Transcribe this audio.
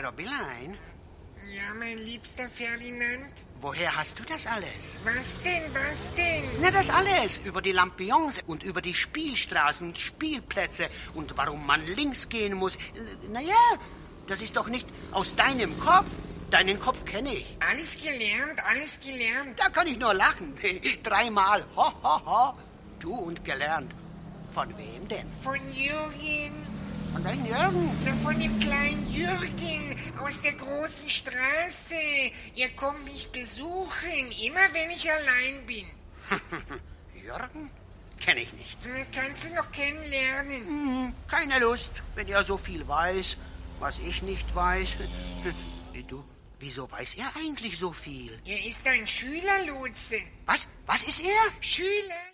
Robilein? Ja, mein liebster Ferdinand? Woher hast du das alles? Was denn? Na, das alles. Über die Lampions und über die Spielstraßen und Spielplätze und warum man links gehen muss. Naja, das ist doch nicht aus deinem Kopf. Deinen Kopf kenne ich. Alles gelernt. Da kann ich nur lachen. 3-mal. Ho, ho, ho. Du und gelernt. Von wem denn? Von Jürgen. Von deinem Jürgen? Na, von dem kleinen Jürgen aus der großen Straße. Er kommt mich besuchen, immer wenn ich allein bin. Jürgen? Kenne ich nicht. Na, kannst du noch kennenlernen. Keine Lust, wenn er so viel weiß, was ich nicht weiß. Du, wieso weiß er eigentlich so viel? Er ist ein Schülerlotse. Was? Was ist er? Schüler.